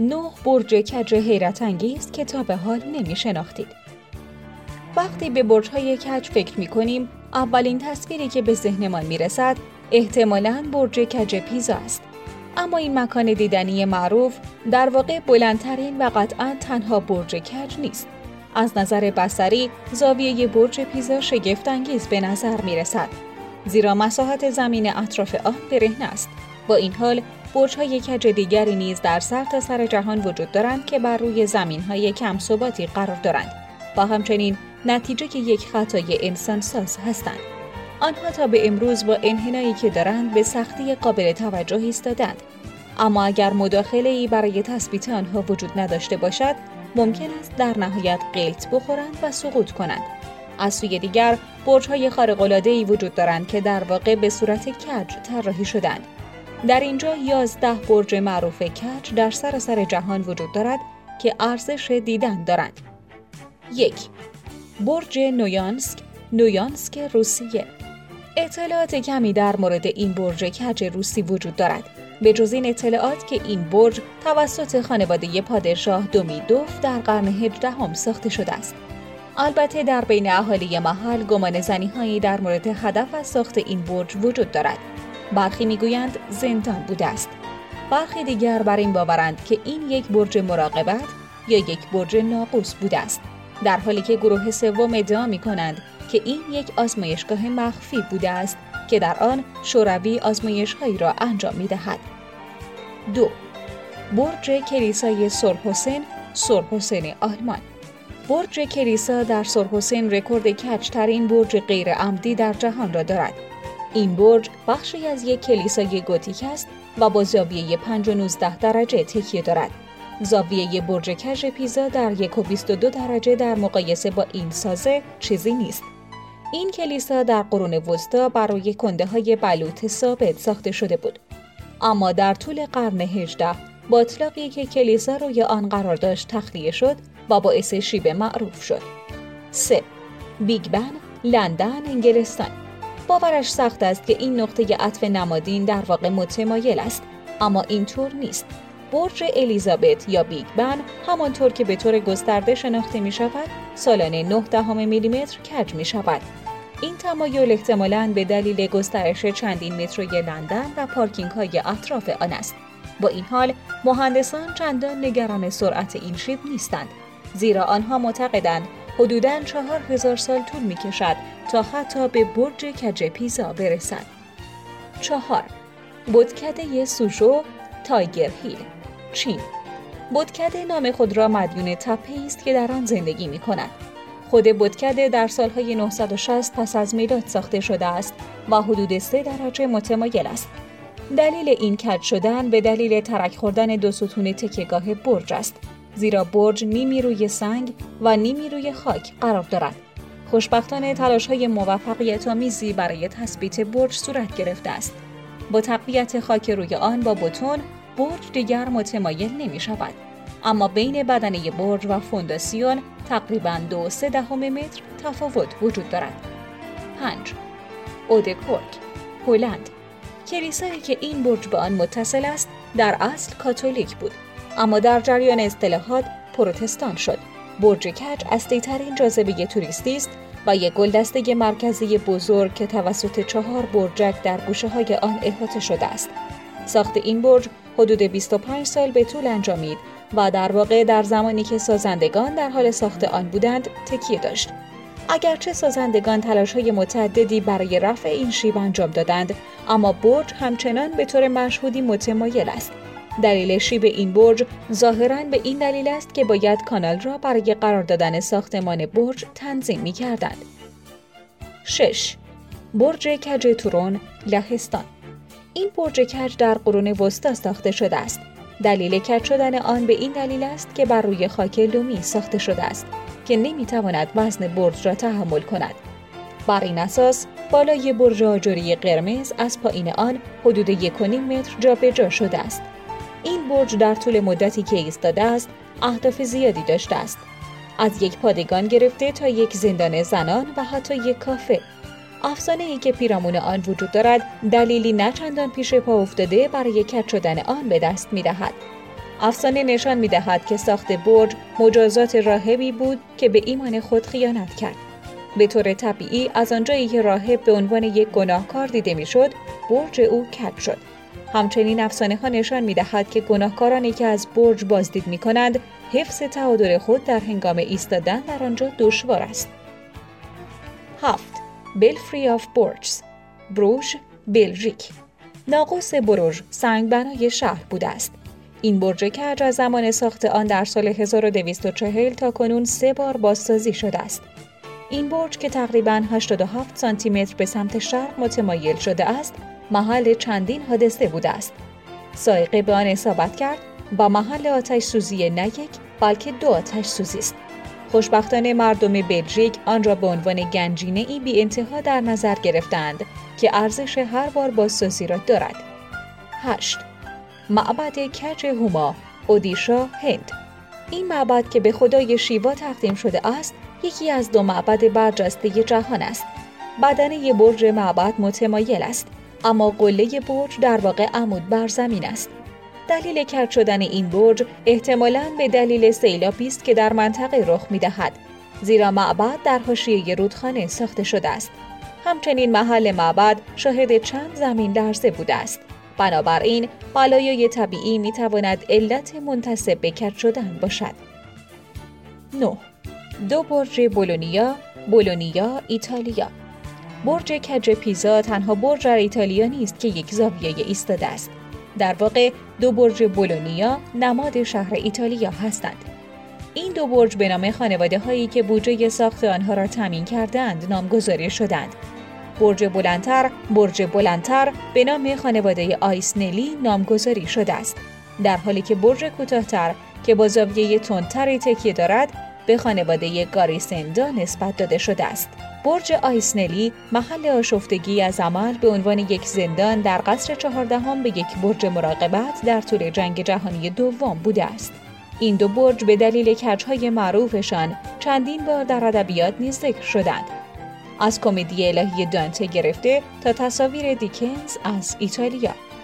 9 برج کج حیرت انگیز که تا به حال نمی شناختید. وقتی به برج‌های کج فکر می‌کنیم، اولین تصویری که به ذهنمان می‌رسد احتمالاً برج کج پیزا است. اما این مکان دیدنی معروف در واقع بلندترین و قطعاً تنها برج کج نیست. از نظر بصری، زاویه برج پیزا شگفت‌انگیز به نظر می‌رسد، زیرا مساحت زمین اطراف آن برهنه است. با این حال، برج‌های کج دیگری نیز در سرتاسر جهان وجود دارند که بر روی زمین‌های کم ثباتی قرار دارند و همچنین نتیجه یک خطای انسانساز هستند. آنها تا به امروز با انحنایی که دارند به سختی قابل توجه ایستادند. اما اگر مداخله‌ای برای تثبیت آنها وجود نداشته باشد، ممکن است در نهایت غلط بخورند و سقوط کنند. از سوی دیگر، برج‌های خارق‌العاده‌ای وجود دارند که در واقع به صورت کج طراحی شدند. در اینجا 11 برج معروف کج در سراسر جهان وجود دارد که ارزش دیدن دارند. 1. برج نویانسک روسیه. اطلاعات کمی در مورد این برج کج روسی وجود دارد، به جز این اطلاعات که این برج توسط خانواده پادشاه دومیدوف در قرن 18 ساخته شده است. البته در بین اهالی محل گمان زنی‌هایی در مورد هدف از ساخت این برج وجود دارد. برخی میگویند زندان بوده است. برخی دیگر بر این باورند که این یک برج مراقبت یا یک برج ناقوس بوده است، در حالی که گروه سوم ادعا می‌کنند که این یک آزمایشگاه مخفی بوده است که در آن شوروی آزمایش‌هایی را انجام می‌دهد. 2. برج کلیسای سرحسین آلمان. برج کلیسا در سرحسین رکورد کج‌ترین برج غیر عمدی در جهان را دارد. این برج بخشی از یک کلیسای گوتیک است و با زاویه 5.19 درجه تکیه دارد. زاویه برج کج پیزا در 1.22 درجه در مقایسه با این سازه چیزی نیست. این کلیسا در قرون وسطا برای کنده‌های بلوط ثابت ساخته شده بود. اما در طول قرن 18 با اطلاقی که کلیسا روی آن قرار داشت تخلیه شد و باعث شیب معروف شد. 3. بیگ بن، لندن، انگلستان. باورش سخت است که این نقطه عطف نمادین در واقع متمایل است، اما اینطور نیست. برج الیزابت یا بیگ بن همانطور که به طور گسترده شناخته می شود، سالانه 0.9 میلیمتر کج می شود. این تمایل احتمالاً به دلیل گسترش چندین متروی لندن و پارکینگ های اطراف آن است. با این حال، مهندسان چندان نگران سرعت این شیب نیستند، زیرا آنها معتقدند حدوداً 4000 سال طول می کشد تا حتی به برج کج پیزا برسد. 4. بتکده سوشو، تایگر هیل، چین. بتکده نام خود را مدیون تپه‌ای است که در آن زندگی می کند. خود بتکده در سالهای 960 پس از میلاد ساخته شده است و حدود 3 درجه متمایل است. دلیل این کج شدن به دلیل ترک خوردن 2 ستون تکیه‌گاه برج است، زیرا برج نیمی روی سنگ و نیمی روی خاک قرار دارد. خوشبختانه تلاش‌های موفقیت‌آمیزی برای تثبیت برج صورت گرفته است. با تقویت خاک روی آن با بتون، برج دیگر متمایل نمی‌شود. اما بین بدنه برج و فونداسیون تقریباً 2.3 متر تفاوت وجود دارد. 5. اودکورک، هلند. کلیسایی که این برج به آن متصل است در اصل کاتولیک بود، اما در جریان اصلاحات پروتستان شد. برج کج اصلی‌ترین جاذبه توریستی است و یک گلدسته مرکزی بزرگ که توسط 4 برجک در گوشه‌های آن احاطه شده است. ساخت این برج حدود 25 سال به طول انجامید و در واقع در زمانی که سازندگان در حال ساخت آن بودند تکیه داشت. اگرچه سازندگان تلاش‌های متعددی برای رفع این شیب انجام دادند، اما برج همچنان به طور مشهودی متمایل است. دلیل شیب این برج ظاهراً به این دلیل است که باید کانال را برای قرار دادن ساختمان برج تنظیم می‌کردند. 6. برج کج تورون، لهستان. این برج کج در قرون وسطا ساخته شده است. دلیل کج شدن آن به این دلیل است که بر روی خاک لومی ساخته شده است که نمی‌تواند وزن برج را تحمل کند. بر این اساس بالای برج آجری قرمز از پایین آن حدود 1.5 متر جابجا شده است. این برج در طول مدتی که ایستاده است اهداف زیادی داشته است، از یک پادگان گرفته تا یک زندان زنان و حتی یک کافه. افسانه‌ای که پیرامون آن وجود دارد دلیلی نه چندان پیش پا افتاده برای کج شدن آن به دست می‌دهد. افسانه نشان می‌دهد که ساخت برج مجازات راهبی بود که به ایمان خود خیانت کرد. به طور طبیعی از آنجایی که راهب به عنوان یک گناهکار دیده می‌شد، برج او کج شد. همچنین افسانه‌ها نشان می‌دهد که گناهکارانی که از برج بازدید می‌کنند، حفظ تعادل خود در هنگام ایستادن در آنجا دشوار است. 7. بلفری آف برجز، بروژ، بلژیک. ناقوس بروژ سنگبنای شهر بوده است. این برج کج از زمان ساخت آن در سال 1240 تا کنون 3 بار بازسازی شده است. این برج که تقریباً 87 سانتی متر به سمت شرق متمایل شده است، محل چندین حادثه بوده است. سائقه به آن اصابت کرد و محل آتش سوزی نه یک بلکه 2 آتش سوزی است. خوشبختانه مردم بلژیک آن را به عنوان گنجینه‌ای بی انتها در نظر گرفتند که ارزش هر بار بازسازی را دارد. 8. معبد کج هوما، اودیشا، هند. این معبد که به خدای شیوا تقدیم شده است، یکی از 2 معبد برجسته جهان است. بدنه برج معبد متمایل است، اما قله برج در واقع عمود بر زمین است. دلیل کج شدن این برج احتمالاً به دلیل سیلابی است که در منطقه رخ می‌دهد، زیرا معبد در حاشیه رودخانه ساخته شده است. همچنین محل معبد شاهد چند زمین لرزه بوده است. بنابراین بلایای طبیعی می‌تواند علت منتسب به کج شدن باشد. 9. 2 برج بولونیا، بولونیا، ایتالیا. برج کج پیزا تنها برج در ایتالیا نیست که یک زاویه ایستاده است. در واقع 2 برج بولونیا نماد شهر ایتالیا هستند. این 2 برج به نام خانواده‌هایی که بودجه ساخت آنها را تامین کردند نامگذاری شدند. برج بلندتر به نام خانواده آیسنلی نامگذاری شده است، در حالی که برج کوتاه‌تر که با زاویه تندتری تکیه دارد به خانواده گاریسندا نسبت داده شده است. برج آیسنلی محل آشفتگی از عمل به عنوان یک زندان در قصر 14 به یک برج مراقبت در طول جنگ جهانی دوم بوده است. این 2 برج به دلیل کج‌های معروفشان چندین بار در ادبیات نیز ذکر شدند، از کمدی الهی دانته گرفته تا تصاویر دیکنز از ایتالیا.